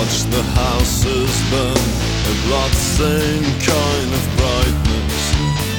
watch the houses burn, a blood-stained kind of brightness.